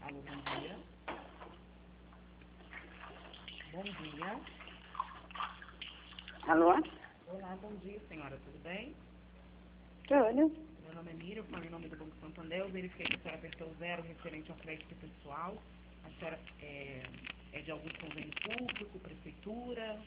Alô, bom dia. Bom dia. Alô? Olá, bom dia, senhora. Tudo bem? Tudo. Meu nome é Miriam, eu falo em nome do Banco Santander. Eu verifiquei que a senhora apertou 0 referente ao crédito pessoal. A senhora é de algum convênio público, prefeitura?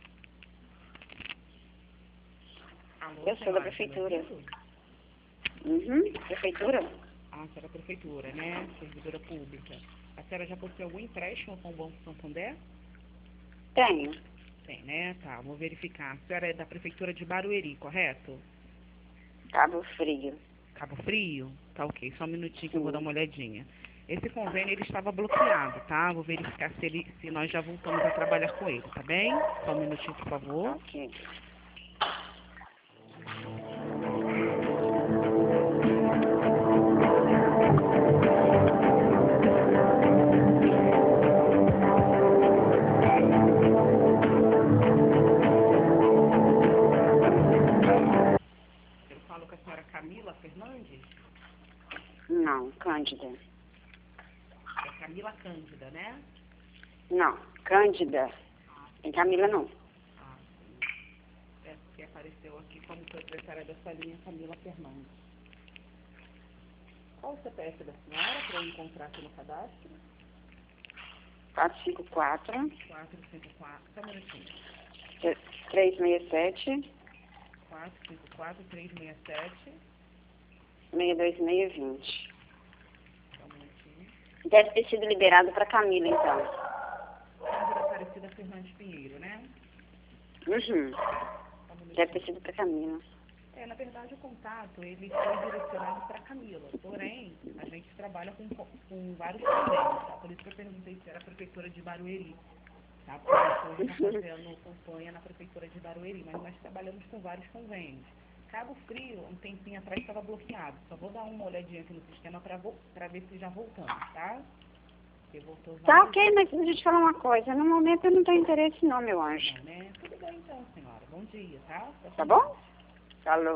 Alô, Eu sou da senhora, tá me prefeitura. ouvindo? Prefeitura? Ah, a senhora é prefeitura, né? Servidora pública. A senhora já possuiu algum empréstimo com o Banco Santander? Tenho. Tem, né? Tá, vou verificar. A senhora é da prefeitura de Barueri, correto? Cabo Frio. Cabo Frio? Tá ok, só um minutinho que eu vou Sim. dar uma olhadinha. Esse convênio, ele estava bloqueado, tá? Vou verificar se nós já voltamos a trabalhar com ele, tá bem? Só um minutinho, por favor. Ok. Eu falo com a senhora Camila Fernandes? Não, Cândida. É Camila Cândida, né? Não, Cândida. Tem Camila não. Ah, sim. É que apareceu aqui como proprietária dessa linha, Camila Fernandes. Qual o CPF da senhora para eu encontrar aqui no cadastro? 454 454, só um minutinho. 367 454 367, 62620. só um minutinho. Deve ter sido liberado para Camila, então. Cândida Aparecida Fernandes Pinheiro, né? Uhum. Só um Deve minutinho. ter sido para Camila. Na verdade, o contato, ele foi direcionado para Camila, porém, a gente trabalha com vários convênios, tá? Por isso que eu perguntei se era a prefeitura de Barueri, tá? Porque a gente hoje está fazendo campanha na prefeitura de Barueri, mas nós trabalhamos com vários convênios. Cabo Frio, um tempinho atrás, estava bloqueado. Só vou dar uma olhadinha aqui no sistema para ver se já voltamos, tá? Porque voltou Tá vários... ok, mas deixa eu te falar uma coisa. No momento eu não tenho interesse não, meu anjo. Não, né? Tudo bem então, senhora. Bom dia, tá? Tá bom? Falou.